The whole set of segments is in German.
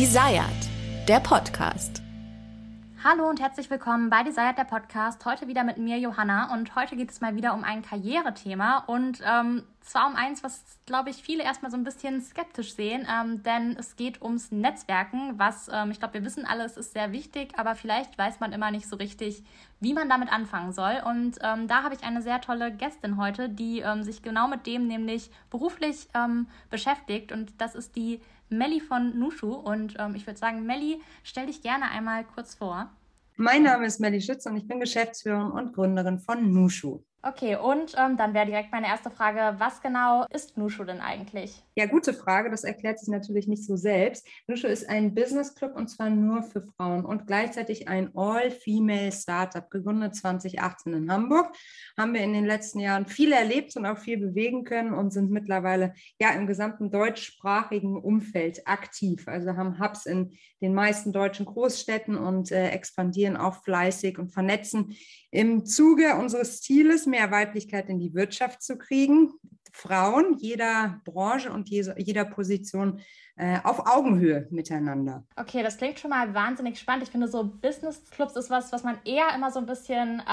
Desired, der Podcast. Hallo und herzlich willkommen bei Desired, der Podcast. Heute wieder mit mir, Johanna. Und heute geht es mal wieder um ein Karrierethema. Und zwar um eins, was, glaube ich, viele erstmal so ein bisschen skeptisch sehen. Denn es geht ums Netzwerken, was, ich glaube, wir wissen alle, es ist sehr wichtig. Aber vielleicht weiß man immer nicht so richtig, wie man damit anfangen soll. Und da habe ich eine sehr tolle Gästin heute, die sich genau mit dem nämlich beruflich beschäftigt. Und das ist die Melli von Nushu. Und ich würde sagen, Melli, stell dich gerne einmal kurz vor. Mein Name ist Melli Schütz und ich bin Geschäftsführerin und Gründerin von Nushu. Okay, und dann wäre direkt meine erste Frage, was genau ist Nushu denn eigentlich? Ja, gute Frage, das erklärt sich natürlich nicht so selbst. Nushu ist ein Business Club und zwar nur für Frauen und gleichzeitig ein All-Female Startup, gegründet 2018 in Hamburg. Haben wir in den letzten Jahren viel erlebt und auch viel bewegen können und sind mittlerweile ja im gesamten deutschsprachigen Umfeld aktiv. Also haben Hubs in den meisten deutschen Großstädten und expandieren auch fleißig und vernetzen im Zuge unseres Zieles, mehr Weiblichkeit in die Wirtschaft zu kriegen, Frauen jeder Branche und jeder Position auf Augenhöhe miteinander. Okay, das klingt schon mal wahnsinnig spannend. Ich finde, so Business Clubs ist was man eher immer so ein bisschen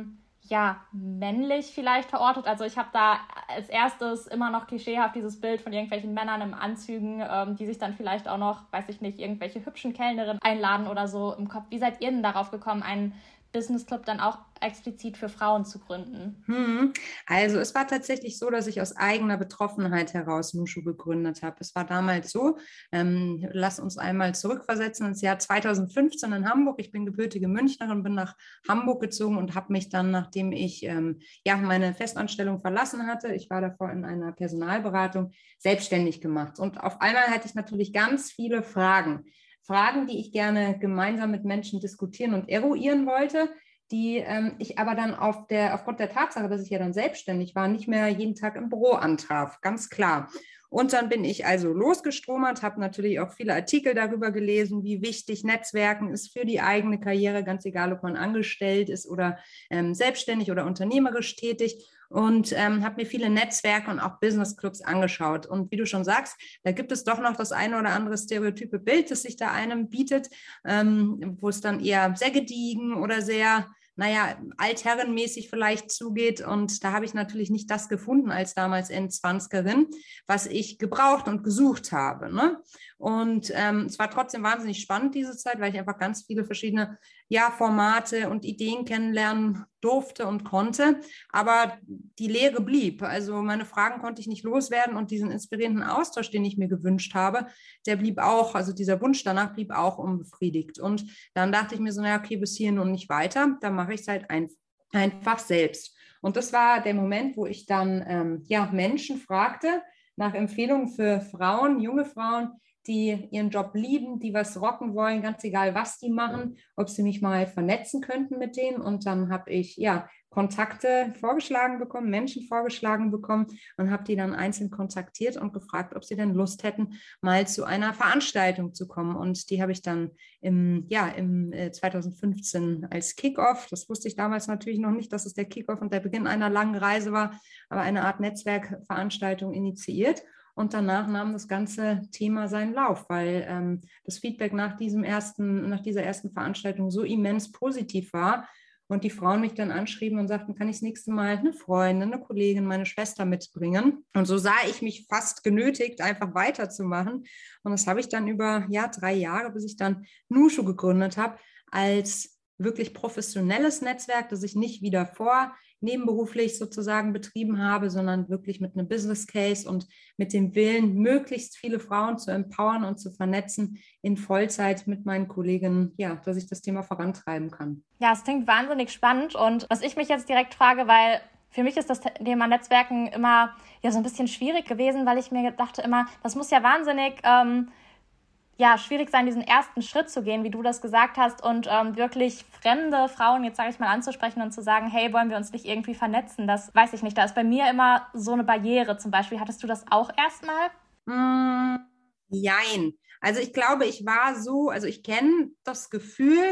männlich vielleicht verortet. Also ich habe da als erstes immer noch klischeehaft dieses Bild von irgendwelchen Männern in Anzügen, die sich dann vielleicht auch noch, weiß ich nicht, irgendwelche hübschen Kellnerinnen einladen oder so im Kopf. Wie seid ihr denn darauf gekommen, einen Business Club dann auch explizit für Frauen zu gründen? Also es war tatsächlich so, dass ich aus eigener Betroffenheit heraus Nushu gegründet habe. Es war damals so, lass uns einmal zurückversetzen ins Jahr 2015 in Hamburg. Ich bin gebürtige Münchnerin, bin nach Hamburg gezogen und habe mich dann, nachdem ich meine Festanstellung verlassen hatte, ich war davor in einer Personalberatung, selbstständig gemacht. Und auf einmal hatte ich natürlich ganz viele Fragen, die ich gerne gemeinsam mit Menschen diskutieren und eruieren wollte, die ich aber dann aufgrund der Tatsache, dass ich ja dann selbstständig war, nicht mehr jeden Tag im Büro antraf, ganz klar. Und dann bin ich also losgestromert, habe natürlich auch viele Artikel darüber gelesen, wie wichtig Netzwerken ist für die eigene Karriere, ganz egal, ob man angestellt ist oder selbstständig oder unternehmerisch tätig. Und habe mir viele Netzwerke und auch Business Clubs angeschaut. Und wie du schon sagst, da gibt es doch noch das eine oder andere stereotype Bild, das sich da einem bietet, wo es dann eher sehr gediegen oder sehr altherrenmäßig vielleicht zugeht. Und da habe ich natürlich nicht das gefunden als damals Endzwanzigerin, was ich gebraucht und gesucht habe. Ne? Und es war trotzdem wahnsinnig spannend, diese Zeit, weil ich einfach ganz viele verschiedene Formate und Ideen kennenlernen durfte und konnte. Aber die Leere blieb. Also meine Fragen konnte ich nicht loswerden und diesen inspirierenden Austausch, den ich mir gewünscht habe, der blieb auch, also dieser Wunsch danach blieb auch unbefriedigt. Und dann dachte ich mir so, okay, bis hierhin und nicht weiter, dann mache ich es halt einfach selbst. Und das war der Moment, wo ich dann Menschen fragte nach Empfehlungen für Frauen, junge Frauen, die ihren Job lieben, die was rocken wollen, ganz egal, was die machen, ob sie mich mal vernetzen könnten mit denen. Und dann habe ich Kontakte vorgeschlagen bekommen, Menschen vorgeschlagen bekommen und habe die dann einzeln kontaktiert und gefragt, ob sie denn Lust hätten, mal zu einer Veranstaltung zu kommen. Und die habe ich dann im 2015 als Kickoff, das wusste ich damals natürlich noch nicht, dass es der Kickoff und der Beginn einer langen Reise war, aber eine Art Netzwerkveranstaltung initiiert. Und danach nahm das ganze Thema seinen Lauf, weil das Feedback nach dieser ersten Veranstaltung so immens positiv war und die Frauen mich dann anschrieben und sagten, kann ich das nächste Mal eine Freundin, eine Kollegin, meine Schwester mitbringen? Und so sah ich mich fast genötigt, einfach weiterzumachen. Und das habe ich dann über 3 Jahre, bis ich dann Nushu gegründet habe, als wirklich professionelles Netzwerk, das ich nicht wieder nebenberuflich sozusagen betrieben habe, sondern wirklich mit einem Business Case und mit dem Willen, möglichst viele Frauen zu empowern und zu vernetzen in Vollzeit mit meinen Kolleginnen, dass ich das Thema vorantreiben kann. Ja, es klingt wahnsinnig spannend und was ich mich jetzt direkt frage, weil für mich ist das Thema Netzwerken immer so ein bisschen schwierig gewesen, weil ich mir dachte immer, das muss ja wahnsinnig schwierig sein, diesen ersten Schritt zu gehen, wie du das gesagt hast und wirklich fremde Frauen, jetzt sage ich mal, anzusprechen und zu sagen, hey, wollen wir uns nicht irgendwie vernetzen? Das weiß ich nicht, da ist bei mir immer so eine Barriere zum Beispiel. Hattest du das auch erstmal? Jein. Also ich glaube, ich kenne das Gefühl,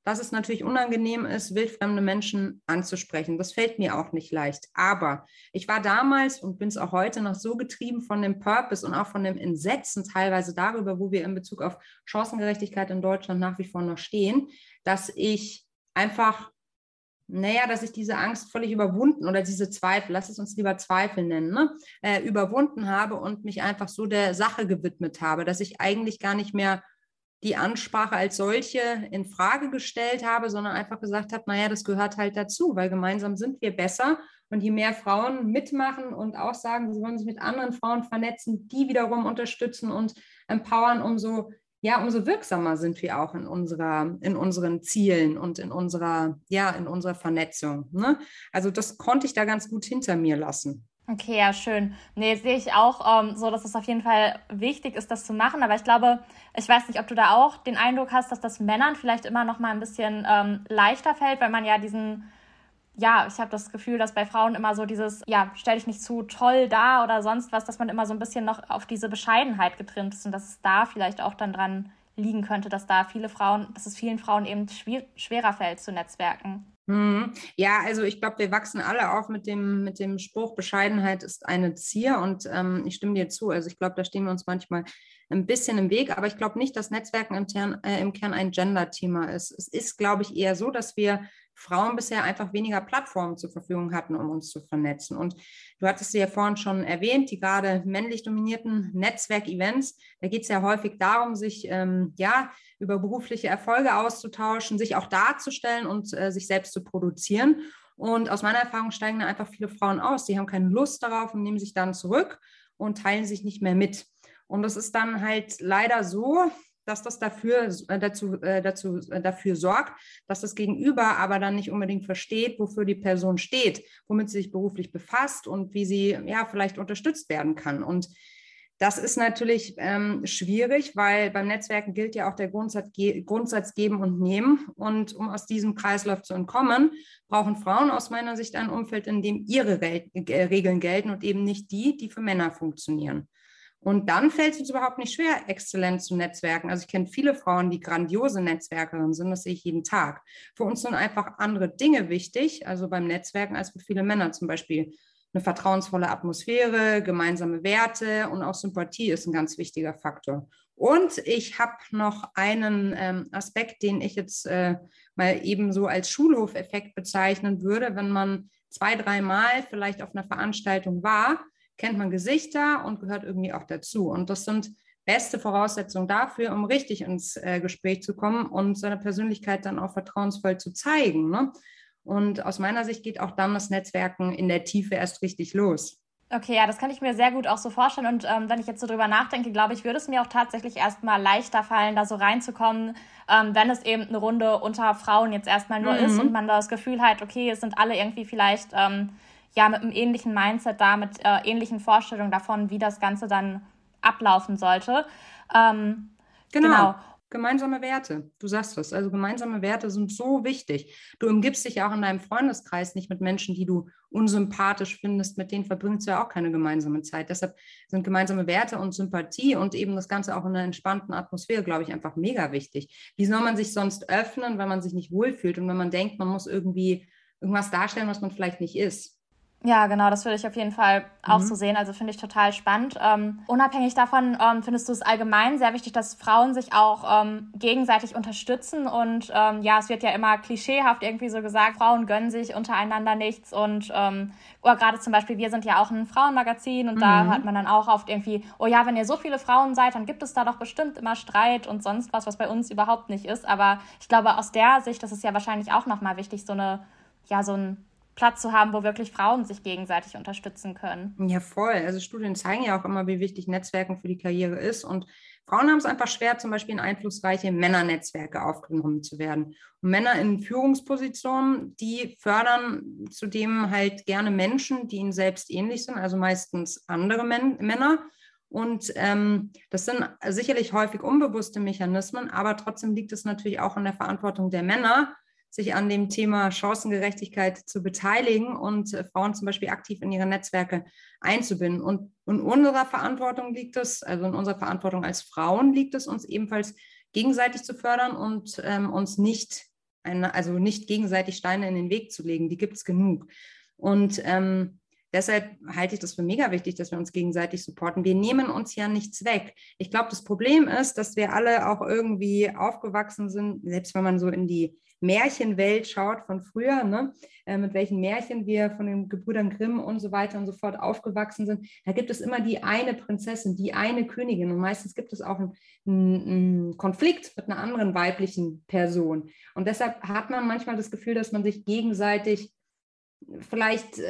dass es natürlich unangenehm ist, wildfremde Menschen anzusprechen. Das fällt mir auch nicht leicht. Aber ich war damals und bin es auch heute noch so getrieben von dem Purpose und auch von dem Entsetzen teilweise darüber, wo wir in Bezug auf Chancengerechtigkeit in Deutschland nach wie vor noch stehen, dass ich einfach, dass ich diese Angst völlig überwunden oder diese Zweifel, lass es uns lieber Zweifel nennen, überwunden habe und mich einfach so der Sache gewidmet habe, dass ich eigentlich gar nicht mehr die Ansprache als solche in Frage gestellt habe, sondern einfach gesagt habe, das gehört halt dazu, weil gemeinsam sind wir besser. Und je mehr Frauen mitmachen und auch sagen, sie wollen sich mit anderen Frauen vernetzen, die wiederum unterstützen und empowern, umso wirksamer sind wir auch in unseren Zielen und in unserer Vernetzung. Ne? Also das konnte ich da ganz gut hinter mir lassen. Okay, ja, schön. Nee, sehe ich auch so, dass es auf jeden Fall wichtig ist, das zu machen. Aber ich glaube, ich weiß nicht, ob du da auch den Eindruck hast, dass das Männern vielleicht immer noch mal ein bisschen leichter fällt, weil man ja ich habe das Gefühl, dass bei Frauen immer so dieses, stell dich nicht zu toll da oder sonst was, dass man immer so ein bisschen noch auf diese Bescheidenheit getrimmt ist und dass es da vielleicht auch dann dran liegen könnte, dass es vielen Frauen eben schwerer fällt zu netzwerken. Ja, also ich glaube, wir wachsen alle auf mit dem Spruch, Bescheidenheit ist eine Zier und ich stimme dir zu. Also ich glaube, da stehen wir uns manchmal ein bisschen im Weg, aber ich glaube nicht, dass Netzwerken im Kern ein Gender-Thema ist. Es ist, glaube ich, eher so, dass wir Frauen bisher einfach weniger Plattformen zur Verfügung hatten, um uns zu vernetzen. Und du hattest sie ja vorhin schon erwähnt, die gerade männlich dominierten Netzwerkevents, da geht es ja häufig darum, sich über berufliche Erfolge auszutauschen, sich auch darzustellen und sich selbst zu produzieren. Und aus meiner Erfahrung steigen da einfach viele Frauen aus, die haben keine Lust darauf und nehmen sich dann zurück und teilen sich nicht mehr mit. Und das ist dann halt leider so, dass das dafür sorgt, dass das Gegenüber aber dann nicht unbedingt versteht, wofür die Person steht, womit sie sich beruflich befasst und wie sie vielleicht unterstützt werden kann. Und das ist natürlich schwierig, weil beim Netzwerken gilt ja auch der Grundsatz Geben und Nehmen. Und um aus diesem Kreislauf zu entkommen, brauchen Frauen aus meiner Sicht ein Umfeld, in dem ihre Regeln gelten und eben nicht die für Männer funktionieren. Und dann fällt es uns überhaupt nicht schwer, exzellent zu netzwerken. Also ich kenne viele Frauen, die grandiose Netzwerkerinnen sind, das sehe ich jeden Tag. Für uns sind einfach andere Dinge wichtig, also beim Netzwerken, als für viele Männer, zum Beispiel eine vertrauensvolle Atmosphäre, gemeinsame Werte und auch Sympathie ist ein ganz wichtiger Faktor. Und ich habe noch einen Aspekt, den ich jetzt mal eben so als Schulhofeffekt bezeichnen würde. Wenn man 2-3 Mal vielleicht auf einer Veranstaltung war, kennt man Gesichter und gehört irgendwie auch dazu. Und das sind beste Voraussetzungen dafür, um richtig ins Gespräch zu kommen und seine Persönlichkeit dann auch vertrauensvoll zu zeigen. Ne? Und aus meiner Sicht geht auch dann das Netzwerken in der Tiefe erst richtig los. Okay, ja, das kann ich mir sehr gut auch so vorstellen. Und wenn ich jetzt so drüber nachdenke, glaube ich, würde es mir auch tatsächlich erstmal leichter fallen, da so reinzukommen, wenn es eben eine Runde unter Frauen jetzt erstmal nur ist und man das Gefühl hat, okay, es sind alle irgendwie vielleicht mit einem ähnlichen Mindset da, mit ähnlichen Vorstellungen davon, wie das Ganze dann ablaufen sollte. Genau. Gemeinsame Werte, du sagst das. Also gemeinsame Werte sind so wichtig. Du umgibst dich ja auch in deinem Freundeskreis nicht mit Menschen, die du unsympathisch findest. Mit denen verbringst du ja auch keine gemeinsame Zeit. Deshalb sind gemeinsame Werte und Sympathie und eben das Ganze auch in einer entspannten Atmosphäre, glaube ich, einfach mega wichtig. Wie soll man sich sonst öffnen, wenn man sich nicht wohlfühlt und wenn man denkt, man muss irgendwie irgendwas darstellen, was man vielleicht nicht ist? Ja, genau, das würde ich auf jeden Fall auch so sehen. Also finde ich total spannend. Unabhängig davon findest du es allgemein sehr wichtig, dass Frauen sich auch gegenseitig unterstützen. Und es wird ja immer klischeehaft irgendwie so gesagt, Frauen gönnen sich untereinander nichts. Und oder gerade zum Beispiel, wir sind ja auch ein Frauenmagazin und da hat man dann auch oft irgendwie, oh ja, wenn ihr so viele Frauen seid, dann gibt es da doch bestimmt immer Streit und sonst was bei uns überhaupt nicht ist. Aber ich glaube, aus der Sicht, das ist ja wahrscheinlich auch nochmal wichtig, so ein Platz zu haben, wo wirklich Frauen sich gegenseitig unterstützen können. Ja, voll. Also Studien zeigen ja auch immer, wie wichtig Netzwerken für die Karriere ist. Und Frauen haben es einfach schwer, zum Beispiel in einflussreiche Männernetzwerke aufgenommen zu werden. Und Männer in Führungspositionen, die fördern zudem halt gerne Menschen, die ihnen selbst ähnlich sind, also meistens andere Männer. Und das sind sicherlich häufig unbewusste Mechanismen, aber trotzdem liegt es natürlich auch in der Verantwortung der Männer, sich an dem Thema Chancengerechtigkeit zu beteiligen und Frauen zum Beispiel aktiv in ihre Netzwerke einzubinden. Und in unserer Verantwortung liegt es, also in unserer Verantwortung als Frauen liegt es, uns ebenfalls gegenseitig zu fördern und uns nicht also nicht gegenseitig Steine in den Weg zu legen, die gibt es genug. Und deshalb halte ich das für mega wichtig, dass wir uns gegenseitig supporten. Wir nehmen uns ja nichts weg. Ich glaube, das Problem ist, dass wir alle auch irgendwie aufgewachsen sind, selbst wenn man so in die Märchenwelt schaut von früher, ne? Mit welchen Märchen wir von den Gebrüdern Grimm und so weiter und so fort aufgewachsen sind. Da gibt es immer die eine Prinzessin, die eine Königin und meistens gibt es auch einen Konflikt mit einer anderen weiblichen Person. Und deshalb hat man manchmal das Gefühl, dass man sich gegenseitig vielleicht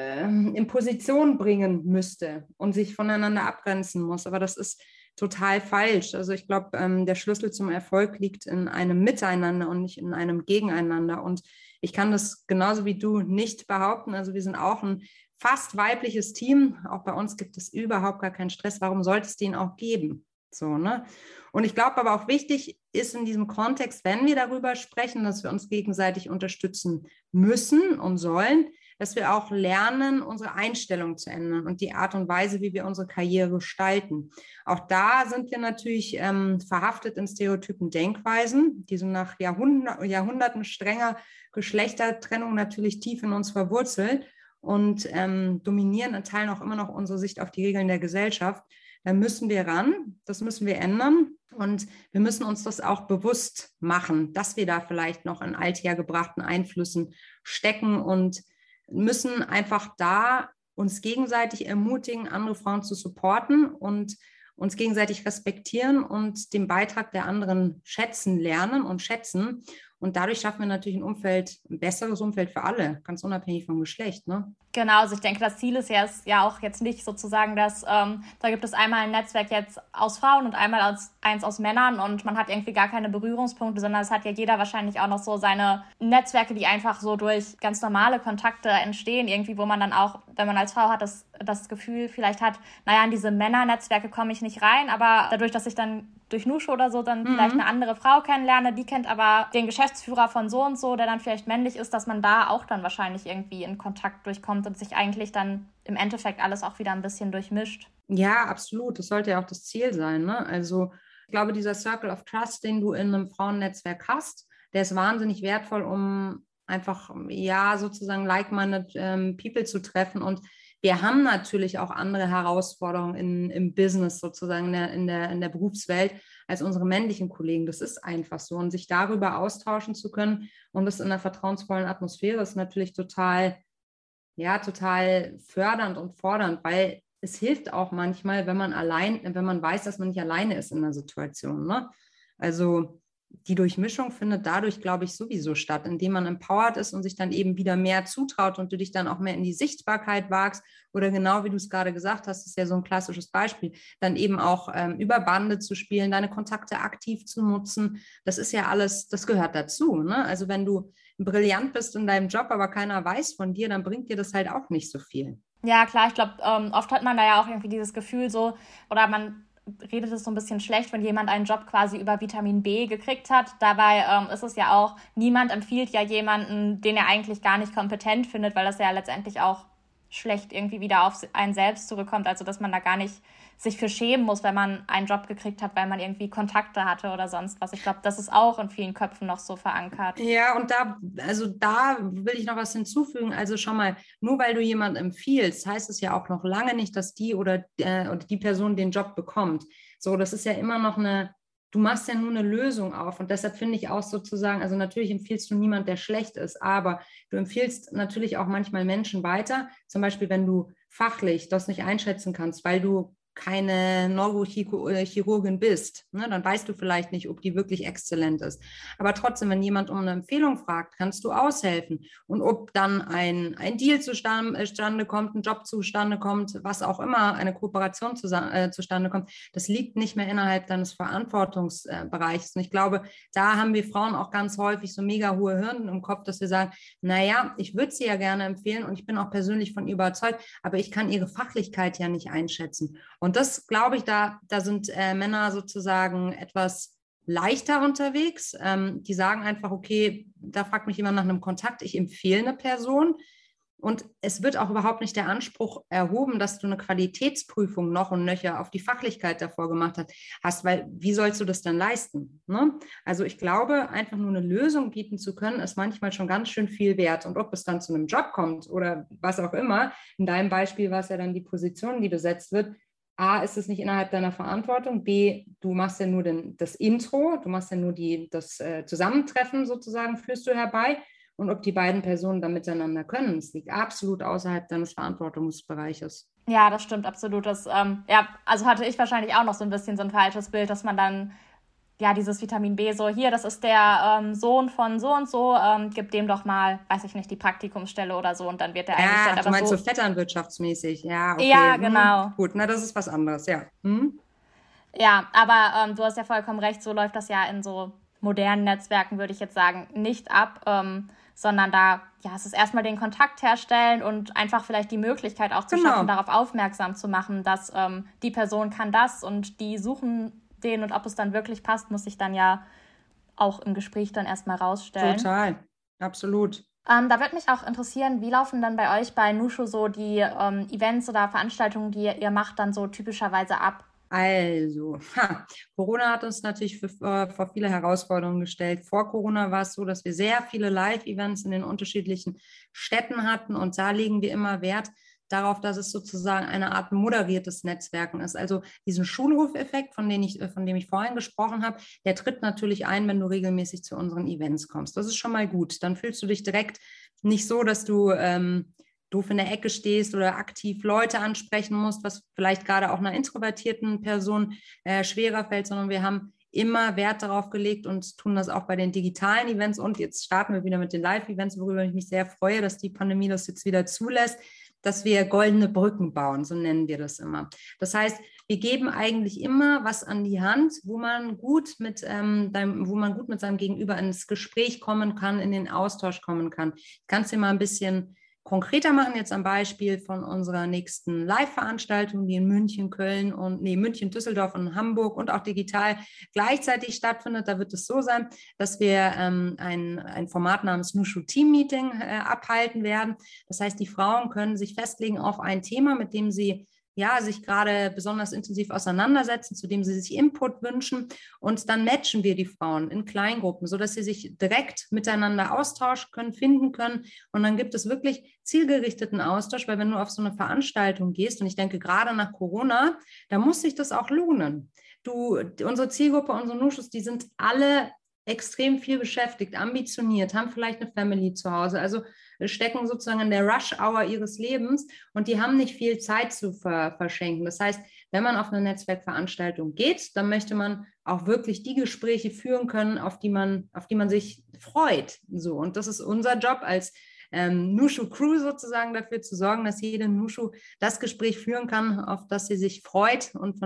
in Position bringen müsste und sich voneinander abgrenzen muss. Aber das ist total falsch. Also ich glaube, der Schlüssel zum Erfolg liegt in einem Miteinander und nicht in einem Gegeneinander. Und ich kann das genauso wie du nicht behaupten. Also wir sind auch ein fast weibliches Team. Auch bei uns gibt es überhaupt gar keinen Stress. Warum sollte es den auch geben? So, ne? Und ich glaube aber auch wichtig ist in diesem Kontext, wenn wir darüber sprechen, dass wir uns gegenseitig unterstützen müssen und sollen, dass wir auch lernen, unsere Einstellung zu ändern und die Art und Weise, wie wir unsere Karriere gestalten. Auch da sind wir natürlich verhaftet in stereotypen Denkweisen, die sind nach Jahrhunderten strenger Geschlechtertrennung natürlich tief in uns verwurzelt und dominieren in Teilen auch immer noch unsere Sicht auf die Regeln der Gesellschaft. Da müssen wir ran, das müssen wir ändern und wir müssen uns das auch bewusst machen, dass wir da vielleicht noch in althergebrachten Einflüssen stecken und müssen einfach da uns gegenseitig ermutigen, andere Frauen zu supporten und uns gegenseitig respektieren und den Beitrag der anderen schätzen lernen und schätzen. Und dadurch schaffen wir natürlich ein besseres Umfeld für alle, ganz unabhängig vom Geschlecht, ne? Genau, also ich denke, das Ziel ist ja auch jetzt nicht sozusagen, dass da gibt es einmal ein Netzwerk jetzt aus Frauen und einmal eins aus Männern und man hat irgendwie gar keine Berührungspunkte, sondern es hat ja jeder wahrscheinlich auch noch so seine Netzwerke, die einfach so durch ganz normale Kontakte entstehen, irgendwie, wo man dann auch, wenn man als Frau hat, das Gefühl vielleicht hat, naja, in diese Männernetzwerke komme ich nicht rein, aber dadurch, dass ich dann durch Nushu oder so dann vielleicht eine andere Frau kennenlerne, die kennt aber den Geschäftsführer von so und so, der dann vielleicht männlich ist, dass man da auch dann wahrscheinlich irgendwie in Kontakt durchkommt und sich eigentlich dann im Endeffekt alles auch wieder ein bisschen durchmischt. Ja, absolut. Das sollte ja auch das Ziel sein, ne? Also ich glaube, dieser Circle of Trust, den du in einem Frauennetzwerk hast, der ist wahnsinnig wertvoll, um einfach, ja, sozusagen like-minded People zu treffen. Und wir haben natürlich auch andere Herausforderungen im Business sozusagen, in der Berufswelt als unsere männlichen Kollegen. Das ist einfach so. Und sich darüber austauschen zu können und das in einer vertrauensvollen Atmosphäre ist natürlich total fördernd und fordernd, weil es hilft auch manchmal, wenn man weiß, dass man nicht alleine ist in einer Situation, ne? Also die Durchmischung findet dadurch, glaube ich, sowieso statt, indem man empowered ist und sich dann eben wieder mehr zutraut und du dich dann auch mehr in die Sichtbarkeit wagst oder genau wie du es gerade gesagt hast, ist ja so ein klassisches Beispiel, dann eben auch über Bande zu spielen, deine Kontakte aktiv zu nutzen. Das ist ja alles, das gehört dazu, ne? Also wenn du brillant bist in deinem Job, aber keiner weiß von dir, dann bringt dir das halt auch nicht so viel. Ja, klar, ich glaube, oft hat man da ja auch irgendwie dieses Gefühl so, oder man redet es so ein bisschen schlecht, wenn jemand einen Job quasi über Vitamin B gekriegt hat. Dabei ist es ja auch, niemand empfiehlt ja jemanden, den er eigentlich gar nicht kompetent findet, weil das ja letztendlich auch schlecht irgendwie wieder auf einen selbst zurückkommt. Also dass man da gar nicht sich für schämen muss, wenn man einen Job gekriegt hat, weil man irgendwie Kontakte hatte oder sonst was. Ich glaube, das ist auch in vielen Köpfen noch so verankert. Ja, und da will ich noch was hinzufügen. Also schau mal, nur weil du jemanden empfiehlst, heißt es ja auch noch lange nicht, dass die oder die Person den Job bekommt. So, das ist ja immer noch du machst ja nur eine Lösung auf und deshalb finde ich auch sozusagen, also natürlich empfiehlst du niemand, der schlecht ist, aber du empfiehlst natürlich auch manchmal Menschen weiter, zum Beispiel, wenn du fachlich das nicht einschätzen kannst, weil du keine Neurochirurgin bist, ne, dann weißt du vielleicht nicht, ob die wirklich exzellent ist. Aber trotzdem, wenn jemand um eine Empfehlung fragt, kannst du aushelfen. Und ob dann ein Deal zustande kommt, ein Job zustande kommt, was auch immer, eine Kooperation zustande kommt, das liegt nicht mehr innerhalb deines Verantwortungsbereichs. Und ich glaube, da haben wir Frauen auch ganz häufig so mega hohe Hürden im Kopf, dass wir sagen, naja, ich würde sie ja gerne empfehlen und ich bin auch persönlich von ihr überzeugt, aber ich kann ihre Fachlichkeit ja nicht einschätzen. Und das, glaube ich, da sind Männer sozusagen etwas leichter unterwegs. Die sagen einfach, okay, da fragt mich jemand nach einem Kontakt, ich empfehle eine Person Und es wird auch überhaupt nicht der Anspruch erhoben, dass du eine Qualitätsprüfung noch und nöcher auf die Fachlichkeit davor gemacht hast, weil wie sollst du das dann leisten? Ne? Also ich glaube, einfach nur eine Lösung bieten zu können, ist manchmal schon ganz schön viel wert. Und ob es dann zu einem Job kommt oder was auch immer, in deinem Beispiel war es ja dann die Position, die besetzt wird. A, ist es nicht innerhalb deiner Verantwortung. B, du machst ja nur das Intro, du machst ja nur das Zusammentreffen sozusagen, führst du herbei. Und ob die beiden Personen da miteinander können, das liegt absolut außerhalb deines Verantwortungsbereiches. Ja, das stimmt absolut. Also hatte ich wahrscheinlich auch noch so ein bisschen so ein falsches Bild, dass man dann, ja, dieses Vitamin B so, hier, das ist der Sohn von so und so, gib dem doch mal, weiß ich nicht, die Praktikumsstelle oder so und dann wird der eingestellt. Ja, du meinst so vetternwirtschaftsmäßig, ja, okay. Ja, genau. Gut, na, das ist was anderes, ja. Ja, aber du hast ja vollkommen recht, so läuft das ja in so modernen Netzwerken, würde ich jetzt sagen, nicht ab, sondern da, ja, es ist erstmal den Kontakt herstellen und einfach vielleicht die Möglichkeit auch zu schaffen, darauf aufmerksam zu machen, dass die Person kann das und die suchen den und ob es dann wirklich passt, muss sich dann ja auch im Gespräch dann erstmal rausstellen. Total, absolut. Da würde mich auch interessieren, wie laufen dann bei euch bei Nushu so die Events oder Veranstaltungen, die ihr macht, dann so typischerweise ab? Also, Corona hat uns natürlich vor viele Herausforderungen gestellt. Vor Corona war es so, dass wir sehr viele Live-Events in den unterschiedlichen Städten hatten und da legen wir immer Wert darauf, dass es sozusagen eine Art moderiertes Netzwerken ist. Also diesen Schulhofeffekt, von dem ich vorhin gesprochen habe, der tritt natürlich ein, wenn du regelmäßig zu unseren Events kommst. Das ist schon mal gut. Dann fühlst du dich direkt nicht so, dass du doof in der Ecke stehst oder aktiv Leute ansprechen musst, was vielleicht gerade auch einer introvertierten Person schwerer fällt, sondern wir haben immer Wert darauf gelegt und tun das auch bei den digitalen Events. Und jetzt starten wir wieder mit den Live-Events, worüber ich mich sehr freue, dass die Pandemie das jetzt wieder zulässt, dass wir goldene Brücken bauen, so nennen wir das immer. Das heißt, wir geben eigentlich immer was an die Hand, wo man gut mit seinem Gegenüber ins Gespräch kommen kann, in den Austausch kommen kann. Ich kann es dir mal ein bisschen konkreter machen, jetzt am Beispiel von unserer nächsten Live-Veranstaltung, die in München, München, Düsseldorf und Hamburg und auch digital gleichzeitig stattfindet. Da wird es so sein, dass wir ein Format namens Nushu Team Meeting abhalten werden. Das heißt, die Frauen können sich festlegen auf ein Thema, mit dem sie sich gerade besonders intensiv auseinandersetzen, zu dem sie sich Input wünschen. Und dann matchen wir die Frauen in Kleingruppen, sodass sie sich direkt miteinander austauschen können, finden können. Und dann gibt es wirklich zielgerichteten Austausch, weil wenn du auf so eine Veranstaltung gehst, und ich denke gerade nach Corona, da muss sich das auch lohnen. Unsere Zielgruppe, unsere Nushus, die sind alle extrem viel beschäftigt, ambitioniert, haben vielleicht eine Family zu Hause, also stecken sozusagen in der Rush-Hour ihres Lebens und die haben nicht viel Zeit zu verschenken. Das heißt, wenn man auf eine Netzwerkveranstaltung geht, dann möchte man auch wirklich die Gespräche führen können, auf die man sich freut. So, und das ist unser Job als Nushu Crew sozusagen, dafür zu sorgen, dass jede Nushu das Gespräch führen kann, auf das sie sich freut und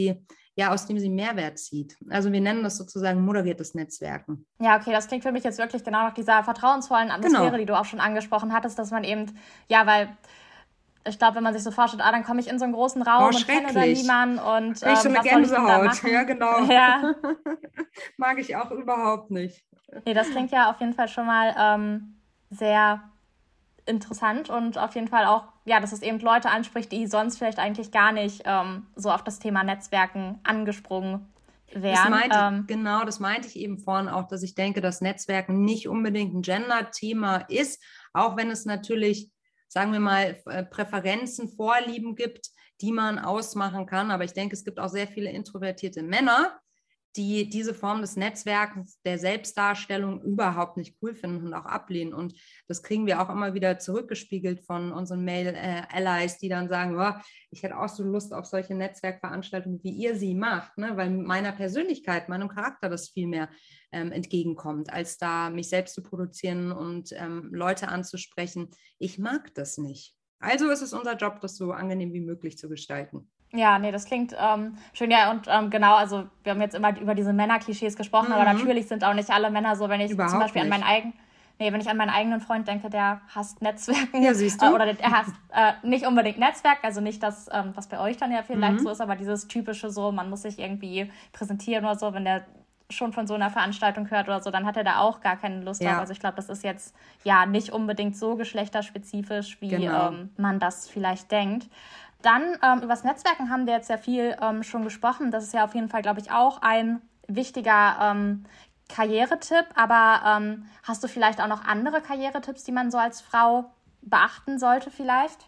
aus dem sie Mehrwert zieht. Also wir nennen das sozusagen moderiertes Netzwerken. Ja, okay, das klingt für mich jetzt wirklich genau nach dieser vertrauensvollen Atmosphäre, die du auch schon angesprochen hattest, dass man eben, weil ich glaube, wenn man sich so vorstellt, dann komme ich in so einen großen Raum und kenne da niemanden und ich schon eine Gänsehaut. Ja, genau. Ja. Mag ich auch überhaupt nicht. Nee, das klingt ja auf jeden Fall schon mal sehr interessant und auf jeden Fall auch, dass es eben Leute anspricht, die sonst vielleicht eigentlich gar nicht so auf das Thema Netzwerken angesprungen wären. Das meinte ich eben vorhin auch, dass ich denke, dass Netzwerken nicht unbedingt ein Gender-Thema ist, auch wenn es natürlich, sagen wir mal, Präferenzen, Vorlieben gibt, die man ausmachen kann. Aber ich denke, es gibt auch sehr viele introvertierte Männer, die diese Form des Netzwerkens, der Selbstdarstellung überhaupt nicht cool finden und auch ablehnen. Und das kriegen wir auch immer wieder zurückgespiegelt von unseren Male-Allies, die dann sagen, ich hätte auch so Lust auf solche Netzwerkveranstaltungen, wie ihr sie macht, ne? Weil meiner Persönlichkeit, meinem Charakter das viel mehr entgegenkommt, als da mich selbst zu produzieren und Leute anzusprechen. Ich mag das nicht. Also ist es unser Job, das so angenehm wie möglich zu gestalten. Ja, nee, das klingt schön. Ja, und genau, also wir haben jetzt immer über diese Männerklischees gesprochen, aber natürlich sind auch nicht alle Männer so, wenn ich Überhaupt zum Beispiel nicht. wenn ich an meinen eigenen Freund denke, der hasst Netzwerken. Ja, siehst du. Oder er hasst nicht unbedingt Netzwerk, also nicht das, was bei euch dann ja vielleicht so ist, aber dieses typische so, man muss sich irgendwie präsentieren oder so, wenn der schon von so einer Veranstaltung hört oder so, dann hat er da auch gar keine Lust drauf. Also ich glaube, das ist jetzt ja nicht unbedingt so geschlechterspezifisch, wie man das vielleicht denkt. Dann über das Netzwerken haben wir jetzt ja viel schon gesprochen. Das ist ja auf jeden Fall, glaube ich, auch ein wichtiger Karrieretipp. Aber hast du vielleicht auch noch andere Karrieretipps, die man so als Frau beachten sollte vielleicht?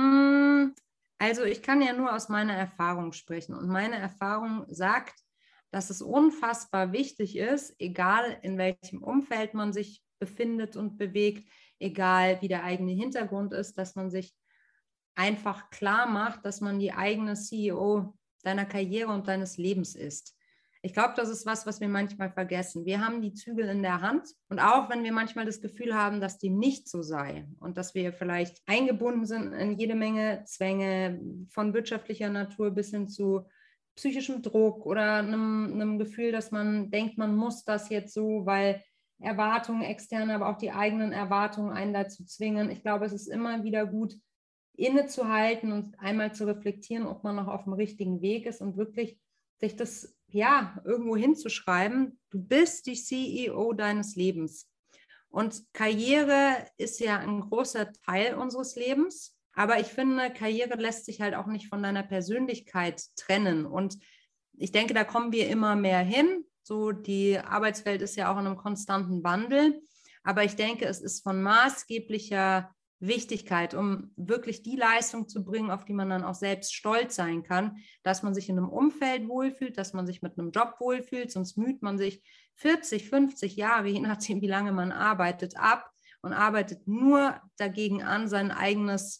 Also ich kann ja nur aus meiner Erfahrung sprechen. Und meine Erfahrung sagt, dass es unfassbar wichtig ist, egal in welchem Umfeld man sich befindet und bewegt, egal wie der eigene Hintergrund ist, dass man sich einfach klar macht, dass man die eigene CEO deiner Karriere und deines Lebens ist. Ich glaube, das ist was wir manchmal vergessen. Wir haben die Zügel in der Hand und auch wenn wir manchmal das Gefühl haben, dass dem nicht so sei und dass wir vielleicht eingebunden sind in jede Menge Zwänge von wirtschaftlicher Natur bis hin zu psychischem Druck oder einem Gefühl, dass man denkt, man muss das jetzt so, weil Erwartungen externe, aber auch die eigenen Erwartungen einen dazu zwingen. Ich glaube, es ist immer wieder gut, innezuhalten und einmal zu reflektieren, ob man noch auf dem richtigen Weg ist und wirklich sich das irgendwo hinzuschreiben. Du bist die CEO deines Lebens. Und Karriere ist ja ein großer Teil unseres Lebens. Aber ich finde, Karriere lässt sich halt auch nicht von deiner Persönlichkeit trennen. Und ich denke, da kommen wir immer mehr hin. So, die Arbeitswelt ist ja auch in einem konstanten Wandel. Aber ich denke, es ist von maßgeblicher Wichtigkeit, um wirklich die Leistung zu bringen, auf die man dann auch selbst stolz sein kann, dass man sich in einem Umfeld wohlfühlt, dass man sich mit einem Job wohlfühlt. Sonst müht man sich 40, 50 Jahre, je nachdem, wie lange man arbeitet, ab und arbeitet nur dagegen an, sein eigenes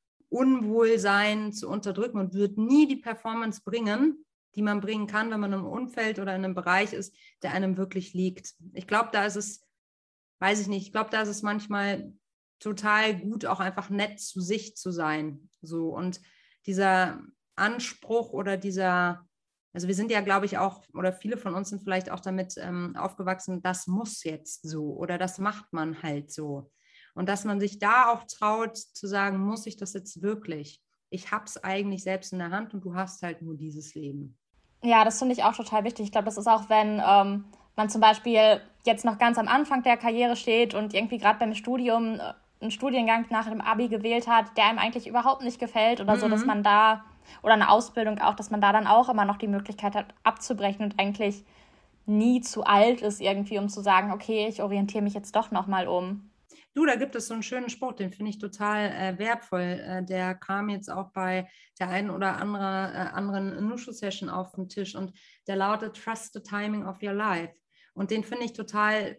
Unwohlsein zu unterdrücken und wird nie die Performance bringen, die man bringen kann, wenn man in einem Umfeld oder in einem Bereich ist, der einem wirklich liegt. Ich glaube, da ist es, ich glaube, da ist es manchmal total gut, auch einfach nett zu sich zu sein. So, und dieser Anspruch oder also wir sind ja, glaube ich, auch, oder viele von uns sind vielleicht auch damit aufgewachsen, das muss jetzt so oder das macht man halt so. Und dass man sich da auch traut zu sagen, muss ich das jetzt wirklich? Ich habe es eigentlich selbst in der Hand und du hast halt nur dieses Leben. Ja, das finde ich auch total wichtig. Ich glaube, das ist auch, wenn man zum Beispiel jetzt noch ganz am Anfang der Karriere steht und irgendwie gerade beim Studium einen Studiengang nach dem Abi gewählt hat, der einem eigentlich überhaupt nicht gefällt oder so, dass man da, oder eine Ausbildung auch, dass man da dann auch immer noch die Möglichkeit hat, abzubrechen und eigentlich nie zu alt ist irgendwie, um zu sagen, okay, ich orientiere mich jetzt doch nochmal um. Du, da gibt es so einen schönen Spruch, den finde ich total wertvoll. Der kam jetzt auch bei der einen oder anderen Nushu-Session auf den Tisch und der lautet, Trust the timing of your life. Und den finde ich total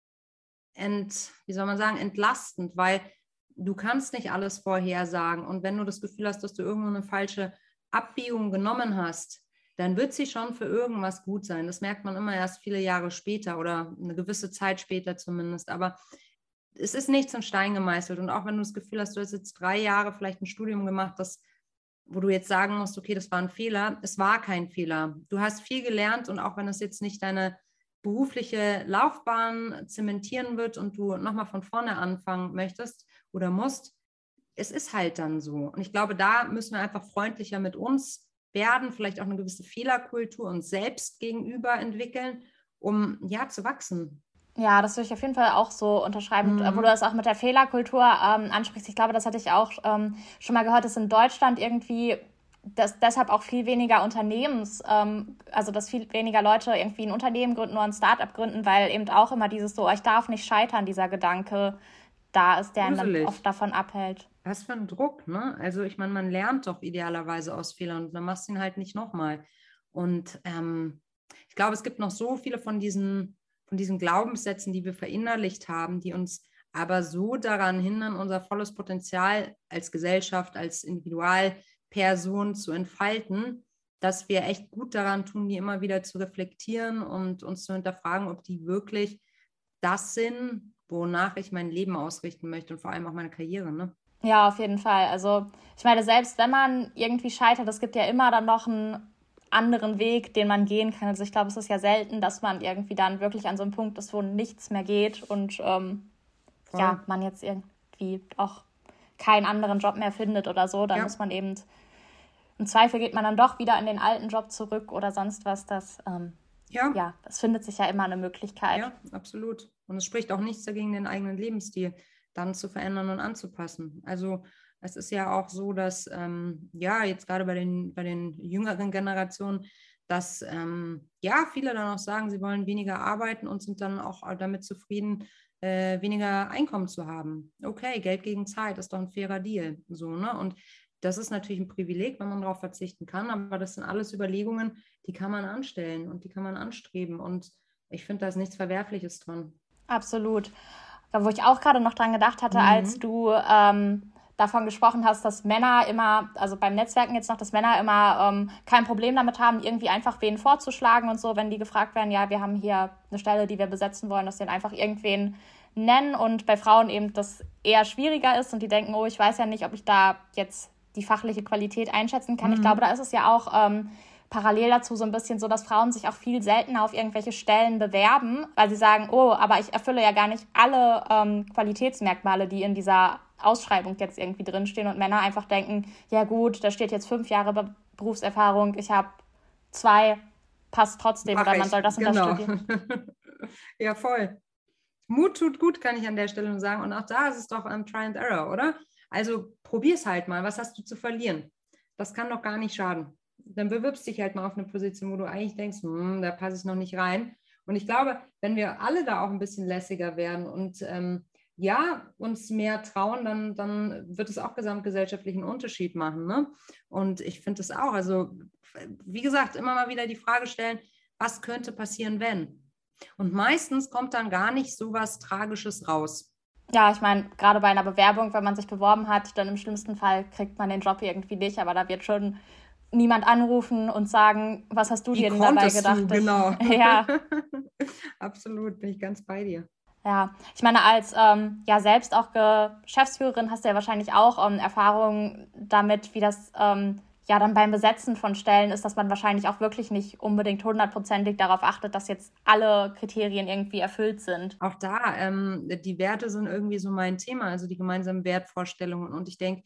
entlastend, weil du kannst nicht alles vorhersagen. Und wenn du das Gefühl hast, dass du irgendwo eine falsche Abbiegung genommen hast, dann wird sie schon für irgendwas gut sein. Das merkt man immer erst viele Jahre später oder eine gewisse Zeit später zumindest. Aber es ist nichts in Stein gemeißelt. Und auch wenn du das Gefühl hast, du hast jetzt 3 Jahre vielleicht ein Studium gemacht, wo du jetzt sagen musst, okay, das war ein Fehler. Es war kein Fehler. Du hast viel gelernt und auch wenn es jetzt nicht deine berufliche Laufbahn zementieren wird und du nochmal von vorne anfangen möchtest oder musst, es ist halt dann so. Und ich glaube, da müssen wir einfach freundlicher mit uns werden, vielleicht auch eine gewisse Fehlerkultur uns selbst gegenüber entwickeln, um zu wachsen. Ja, das würde ich auf jeden Fall auch so unterschreiben, wo du das auch mit der Fehlerkultur ansprichst. Ich glaube, das hatte ich auch schon mal gehört, dass in Deutschland irgendwie dass deshalb auch viel weniger also dass viel weniger Leute irgendwie ein Unternehmen gründen oder ein Start-up gründen, weil eben auch immer dieses so, ich darf nicht scheitern, dieser Gedanke da ist, der einen dann oft davon abhält. Was für ein Druck, ne? Also ich meine, man lernt doch idealerweise aus Fehlern und dann machst du ihn halt nicht nochmal. Und ich glaube, es gibt noch so viele von diesen Glaubenssätzen, die wir verinnerlicht haben, die uns aber so daran hindern, unser volles Potenzial als Gesellschaft, als Individualperson zu entfalten, dass wir echt gut daran tun, die immer wieder zu reflektieren und uns zu hinterfragen, ob die wirklich das sind, wonach ich mein Leben ausrichten möchte und vor allem auch meine Karriere, ne? Ja, auf jeden Fall. Also ich meine, selbst wenn man irgendwie scheitert, es gibt ja immer dann noch einen anderen Weg, den man gehen kann. Also ich glaube, es ist ja selten, dass man irgendwie dann wirklich an so einem Punkt ist, wo nichts mehr geht und man jetzt irgendwie auch keinen anderen Job mehr findet oder so. Dann muss man eben, im Zweifel geht man dann doch wieder in den alten Job zurück oder sonst was. Das ja, es findet sich ja immer eine Möglichkeit. Ja, absolut. Und es spricht auch nichts dagegen, den eigenen Lebensstil dann zu verändern und anzupassen. Also es ist ja auch so, dass jetzt gerade bei den jüngeren Generationen, dass viele dann auch sagen, sie wollen weniger arbeiten und sind dann auch damit zufrieden, weniger Einkommen zu haben. Okay, Geld gegen Zeit ist doch ein fairer Deal. So, ne? Und das ist natürlich ein Privileg, wenn man darauf verzichten kann, aber das sind alles Überlegungen, die kann man anstellen und die kann man anstreben. Und ich finde, da ist nichts Verwerfliches dran. Absolut. Da, wo ich auch gerade noch dran gedacht hatte, als du davon gesprochen hast, dass Männer immer, also beim Netzwerken jetzt noch, dass Männer immer kein Problem damit haben, irgendwie einfach wen vorzuschlagen und so, wenn die gefragt werden, ja, wir haben hier eine Stelle, die wir besetzen wollen, dass sie dann einfach irgendwen nennen und bei Frauen eben das eher schwieriger ist und die denken, oh, ich weiß ja nicht, ob ich da jetzt die fachliche Qualität einschätzen kann. Ich glaube, da ist es ja auch parallel dazu so ein bisschen so, dass Frauen sich auch viel seltener auf irgendwelche Stellen bewerben, weil sie sagen, oh, aber ich erfülle ja gar nicht alle Qualitätsmerkmale, die in dieser Ausschreibung jetzt irgendwie drinstehen und Männer einfach denken, ja gut, da steht jetzt 5 Jahre Berufserfahrung, ich habe 2, passt trotzdem oder man soll das und das studieren. Ja, voll. Mut tut gut, kann ich an der Stelle nur sagen. Und auch da ist es doch Try and Error, oder? Also probier's halt mal. Was hast du zu verlieren? Das kann doch gar nicht schaden. Dann bewirbst dich halt mal auf eine Position, wo du eigentlich denkst, da passe ich noch nicht rein. Und ich glaube, wenn wir alle da auch ein bisschen lässiger werden und uns mehr trauen, dann wird es auch gesamtgesellschaftlichen Unterschied machen. Ne? Und ich finde es auch, also wie gesagt, immer mal wieder die Frage stellen, was könnte passieren, wenn? Und meistens kommt dann gar nicht so was Tragisches raus. Ja, ich meine, gerade bei einer Bewerbung, wenn man sich beworben hat, dann im schlimmsten Fall kriegt man den Job irgendwie nicht, aber da wird schon niemand anrufen und sagen, was hast du dir denn dabei gedacht? Genau. Ja. Absolut, bin ich ganz bei dir. Ja, ich meine, als selbst auch Geschäftsführerin hast du ja wahrscheinlich auch Erfahrungen damit, wie das dann beim Besetzen von Stellen ist, dass man wahrscheinlich auch wirklich nicht unbedingt 100%ig darauf achtet, dass jetzt alle Kriterien irgendwie erfüllt sind. Auch da, die Werte sind irgendwie so mein Thema, also die gemeinsamen Wertvorstellungen. Und ich denke,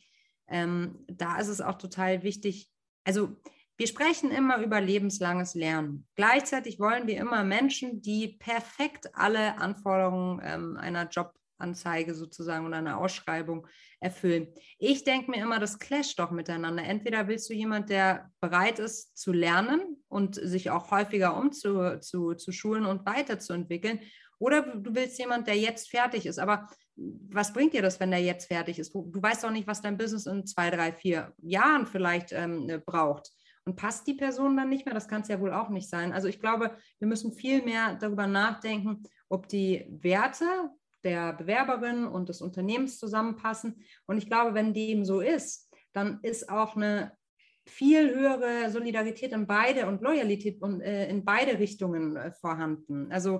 da ist es auch total wichtig, also wir sprechen immer über lebenslanges Lernen. Gleichzeitig wollen wir immer Menschen, die perfekt alle Anforderungen einer Jobanzeige sozusagen oder einer Ausschreibung erfüllen. Ich denke mir immer, das clasht doch miteinander. Entweder willst du jemand, der bereit ist zu lernen und sich auch häufiger umzuschulen und weiterzuentwickeln, oder du willst jemand, der jetzt fertig ist. Aber was bringt dir das, wenn der jetzt fertig ist? Du weißt auch nicht, was dein Business in 2, 3, 4 Jahren vielleicht braucht. Und passt die Person dann nicht mehr? Das kann es ja wohl auch nicht sein. Also ich glaube, wir müssen viel mehr darüber nachdenken, ob die Werte der Bewerberin und des Unternehmens zusammenpassen. Und ich glaube, wenn dem so ist, dann ist auch eine viel höhere Solidarität in beide und Loyalität in beide Richtungen vorhanden. Also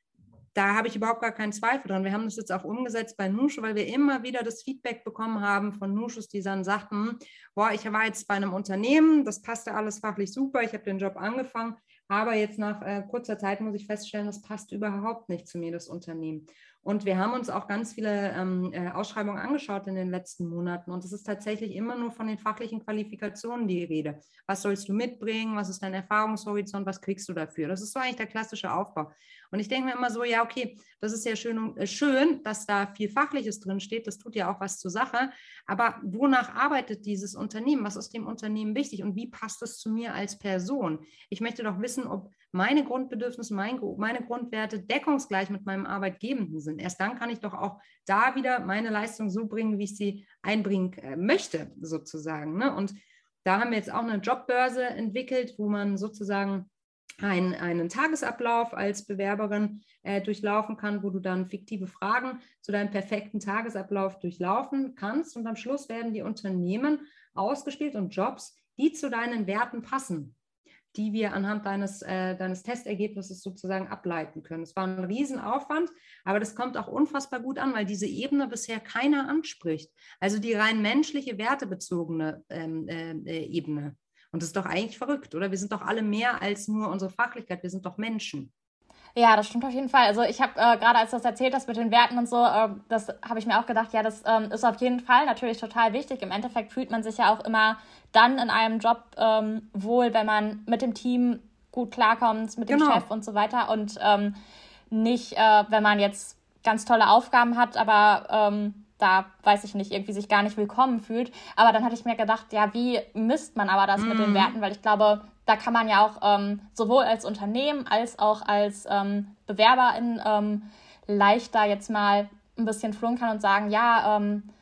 da habe ich überhaupt gar keinen Zweifel dran. Wir haben das jetzt auch umgesetzt bei Nushu, weil wir immer wieder das Feedback bekommen haben von Nushus, die dann sagten, boah, ich war jetzt bei einem Unternehmen, das passte alles fachlich super, ich habe den Job angefangen, aber jetzt nach kurzer Zeit muss ich feststellen, das passt überhaupt nicht zu mir, das Unternehmen. Und wir haben uns auch ganz viele Ausschreibungen angeschaut in den letzten Monaten und es ist tatsächlich immer nur von den fachlichen Qualifikationen die Rede. Was sollst du mitbringen? Was ist dein Erfahrungshorizont? Was kriegst du dafür? Das ist so eigentlich der klassische Aufbau. Und ich denke mir immer so, ja, okay, das ist ja schön, dass da viel Fachliches drinsteht. Das tut ja auch was zur Sache. Aber wonach arbeitet dieses Unternehmen? Was ist dem Unternehmen wichtig? Und wie passt es zu mir als Person? Ich möchte doch wissen, ob meine Grundbedürfnisse, meine Grundwerte deckungsgleich mit meinem Arbeitgebenden sind. Erst dann kann ich doch auch da wieder meine Leistung so bringen, wie ich sie einbringen möchte, sozusagen. Ne? Und da haben wir jetzt auch eine Jobbörse entwickelt, wo man sozusagen einen Tagesablauf als Bewerberin durchlaufen kann, wo du dann fiktive Fragen zu deinem perfekten Tagesablauf durchlaufen kannst. Und am Schluss werden die Unternehmen ausgespielt und Jobs, die zu deinen Werten passen, die wir anhand deines Testergebnisses sozusagen ableiten können. Es war ein Riesenaufwand, aber das kommt auch unfassbar gut an, weil diese Ebene bisher keiner anspricht. Also die rein menschliche, wertebezogene Ebene. Und das ist doch eigentlich verrückt, oder? Wir sind doch alle mehr als nur unsere Fachlichkeit. Wir sind doch Menschen. Ja, das stimmt auf jeden Fall. Also ich habe gerade, als du das erzählt hast mit den Werten und so, das habe ich mir auch gedacht, ja, das ist auf jeden Fall natürlich total wichtig. Im Endeffekt fühlt man sich ja auch immer dann in einem Job wohl, wenn man mit dem Team gut klarkommt mit dem Genau. Chef und so weiter und nicht, wenn man jetzt ganz tolle Aufgaben hat, aber da, weiß ich nicht, irgendwie sich gar nicht willkommen fühlt. Aber dann hatte ich mir gedacht, ja, wie misst man aber das mit den Werten? Weil ich glaube, da kann man ja auch sowohl als Unternehmen als auch als Bewerberin leichter jetzt mal ein bisschen flunkern und sagen, ja,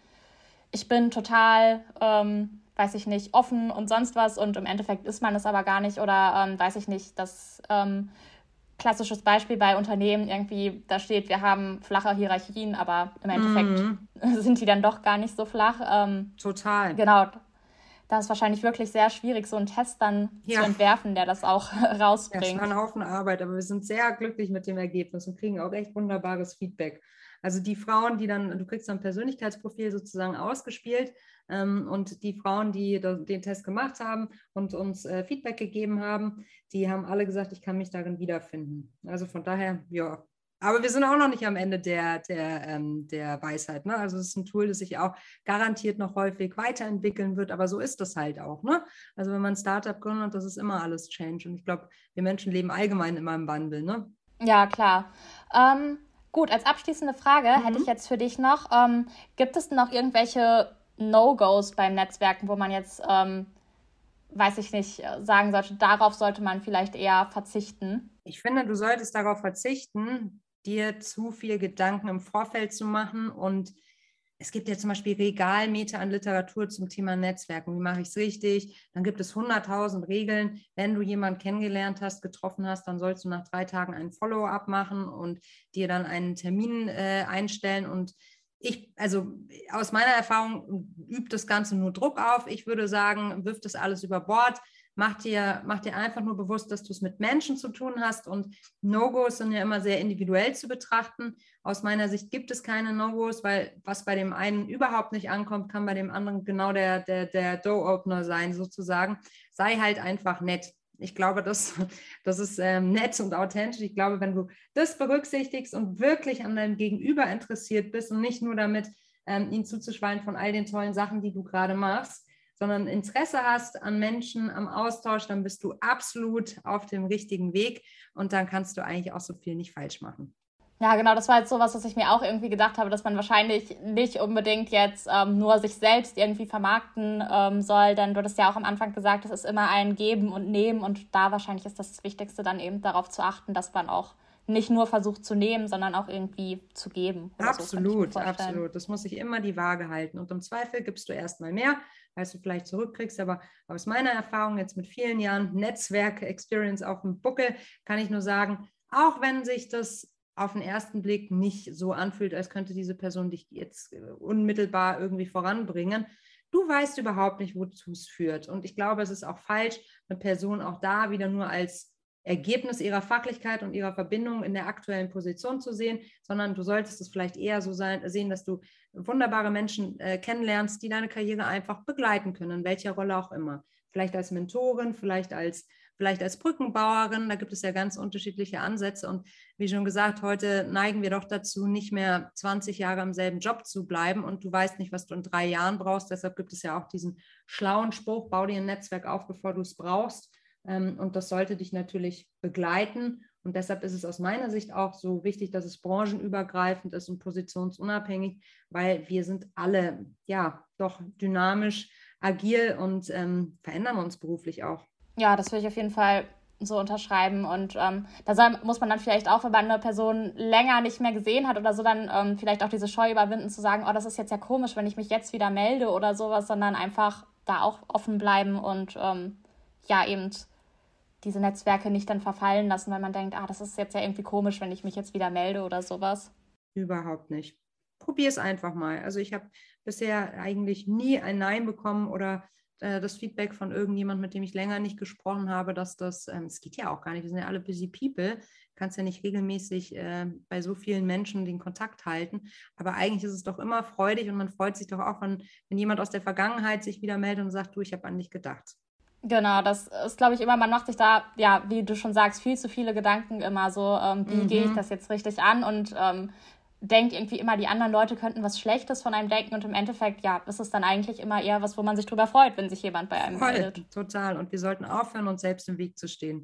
ich bin total, weiß ich nicht, offen und sonst was und im Endeffekt ist man es aber gar nicht oder weiß ich nicht, das klassisches Beispiel bei Unternehmen irgendwie, da steht, wir haben flache Hierarchien, aber im Endeffekt sind die dann doch gar nicht so flach. Total. Genau, da ist wahrscheinlich wirklich sehr schwierig, so einen Test dann zu entwerfen, der das auch Ja, es rausbringt. war ein Haufen Arbeit, aber wir sind sehr glücklich mit dem Ergebnis und kriegen auch echt wunderbares Feedback. Also die Frauen, die dann, du kriegst dann ein Persönlichkeitsprofil sozusagen ausgespielt und die Frauen, die den Test gemacht haben und uns Feedback gegeben haben, die haben alle gesagt, ich kann mich darin wiederfinden. Also von daher, ja. Aber wir sind auch noch nicht am Ende der Weisheit. Ne? Also es ist ein Tool, das sich auch garantiert noch häufig weiterentwickeln wird, aber so ist das halt auch. Ne? Also wenn man ein Startup gründet, das ist immer alles Change. Und ich glaube, wir Menschen leben allgemein immer im Wandel. Ne? Ja, klar. Gut, als abschließende Frage hätte ich jetzt für dich noch, gibt es denn noch irgendwelche No-Gos beim Netzwerken, wo man jetzt, weiß ich nicht, sagen sollte, darauf sollte man vielleicht eher verzichten? Ich finde, du solltest darauf verzichten, dir zu viel Gedanken im Vorfeld zu machen. Und es gibt ja zum Beispiel Regalmeter an Literatur zum Thema Netzwerken. Wie mache ich es richtig? Dann gibt es 100.000 Regeln. Wenn du jemanden kennengelernt hast, getroffen hast, dann sollst du nach 3 Tagen ein Follow-up machen und dir dann einen Termin einstellen. Und also aus meiner Erfahrung übt das Ganze nur Druck auf. Ich würde sagen, wirf das alles über Bord. Mach dir einfach nur bewusst, dass du es mit Menschen zu tun hast und No-Gos sind ja immer sehr individuell zu betrachten. Aus meiner Sicht gibt es keine No-Gos, weil was bei dem einen überhaupt nicht ankommt, kann bei dem anderen genau der Door-Opener sein sozusagen. Sei halt einfach nett. Ich glaube, das ist nett und authentisch. Ich glaube, wenn du das berücksichtigst und wirklich an deinem Gegenüber interessiert bist und nicht nur damit, ihn zuzuschweigen von all den tollen Sachen, die du gerade machst, sondern Interesse hast an Menschen, am Austausch, dann bist du absolut auf dem richtigen Weg und dann kannst du eigentlich auch so viel nicht falsch machen. Ja, genau, das war jetzt sowas, was ich mir auch irgendwie gedacht habe, dass man wahrscheinlich nicht unbedingt jetzt nur sich selbst irgendwie vermarkten soll, denn du hattest ja auch am Anfang gesagt, es ist immer ein Geben und Nehmen und da wahrscheinlich ist das Wichtigste dann eben darauf zu achten, dass man auch nicht nur versucht zu nehmen, sondern auch irgendwie zu geben. Absolut, so, absolut. Das muss sich immer die Waage halten und im Zweifel gibst du erstmal mehr, als du vielleicht zurückkriegst, aber aus meiner Erfahrung jetzt mit vielen Jahren Netzwerk-Experience auf dem Buckel kann ich nur sagen, auch wenn sich das auf den ersten Blick nicht so anfühlt, als könnte diese Person dich jetzt unmittelbar irgendwie voranbringen, du weißt überhaupt nicht, wozu es führt. Und ich glaube, es ist auch falsch, eine Person auch da wieder nur als Ergebnis ihrer Fachlichkeit und ihrer Verbindung in der aktuellen Position zu sehen, sondern du solltest es vielleicht eher so sehen, dass du wunderbare Menschen kennenlernst, die deine Karriere einfach begleiten können, in welcher Rolle auch immer. Vielleicht als Mentorin, vielleicht als Brückenbauerin, da gibt es ja ganz unterschiedliche Ansätze und wie schon gesagt, heute neigen wir doch dazu, nicht mehr 20 Jahre im selben Job zu bleiben und du weißt nicht, was du in 3 Jahren brauchst, deshalb gibt es ja auch diesen schlauen Spruch, bau dir ein Netzwerk auf, bevor du es brauchst und das sollte dich natürlich begleiten und deshalb ist es aus meiner Sicht auch so wichtig, dass es branchenübergreifend ist und positionsunabhängig, weil wir sind alle ja doch dynamisch, agil und verändern uns beruflich auch. Ja, das würde ich auf jeden Fall so unterschreiben. Und da muss man dann vielleicht auch, wenn man eine Person länger nicht mehr gesehen hat oder so, dann vielleicht auch diese Scheu überwinden, zu sagen, oh, das ist jetzt ja komisch, wenn ich mich jetzt wieder melde oder sowas, sondern einfach da auch offen bleiben und ja, eben diese Netzwerke nicht dann verfallen lassen, weil man denkt, das ist jetzt ja irgendwie komisch, wenn ich mich jetzt wieder melde oder sowas. Überhaupt nicht. Probier es einfach mal. Also ich habe bisher eigentlich nie ein Nein bekommen oder das Feedback von irgendjemand, mit dem ich länger nicht gesprochen habe, dass es geht ja auch gar nicht, wir sind ja alle busy people, kannst ja nicht regelmäßig bei so vielen Menschen den Kontakt halten, aber eigentlich ist es doch immer freudig und man freut sich doch auch, wenn jemand aus der Vergangenheit sich wieder meldet und sagt, du, ich habe an dich gedacht. Genau, das ist, glaube ich, immer, man macht sich da, ja, wie du schon sagst, viel zu viele Gedanken immer so, wie gehe ich das jetzt richtig an und denkt irgendwie immer, die anderen Leute könnten was Schlechtes von einem denken und im Endeffekt, ja, ist es dann eigentlich immer eher was, wo man sich drüber freut, wenn sich jemand bei einem meldet. Total. Und wir sollten aufhören, uns selbst im Weg zu stehen.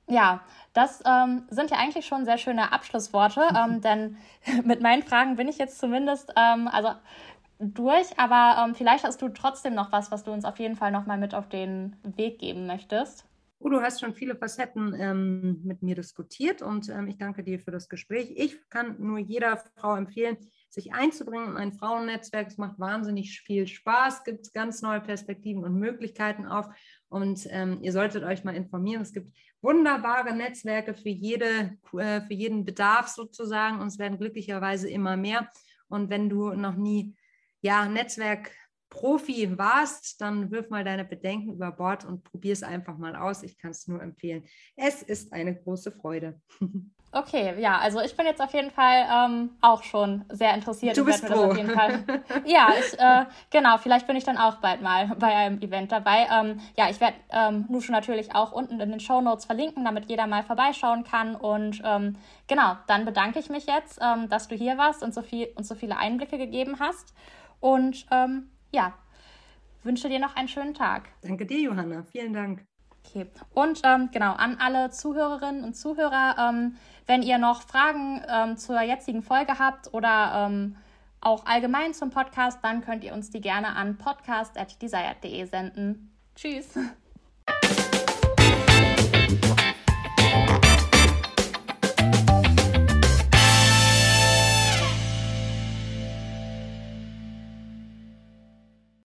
Ja, das sind ja eigentlich schon sehr schöne Abschlussworte, denn mit meinen Fragen bin ich jetzt zumindest durch, aber vielleicht hast du trotzdem noch was du uns auf jeden Fall nochmal mit auf den Weg geben möchtest. Oh, du hast schon viele Facetten mit mir diskutiert und ich danke dir für das Gespräch. Ich kann nur jeder Frau empfehlen, sich einzubringen in ein Frauennetzwerk. Es macht wahnsinnig viel Spaß, gibt ganz neue Perspektiven und Möglichkeiten auf und ihr solltet euch mal informieren. Es gibt wunderbare Netzwerke für jeden Bedarf sozusagen und es werden glücklicherweise immer mehr. Und wenn du noch nie Netzwerkprofi warst, dann wirf mal deine Bedenken über Bord und probier es einfach mal aus. Ich kann es nur empfehlen. Es ist eine große Freude. Okay, ja, also ich bin jetzt auf jeden Fall auch schon sehr interessiert. Du bist und werde mir das auf jeden Fall. Ja, genau, vielleicht bin ich dann auch bald mal bei einem Event dabei. Ja, ich werde Nushu natürlich auch unten in den Shownotes verlinken, damit jeder mal vorbeischauen kann. Und genau, dann bedanke ich mich jetzt, dass du hier warst und so viele Einblicke gegeben hast. Und ja, wünsche dir noch einen schönen Tag. Danke dir, Johanna. Vielen Dank. Okay. Und genau, an alle Zuhörerinnen und Zuhörer, wenn ihr noch Fragen zur jetzigen Folge habt oder auch allgemein zum Podcast, dann könnt ihr uns die gerne an podcast@desired.de senden. Tschüss!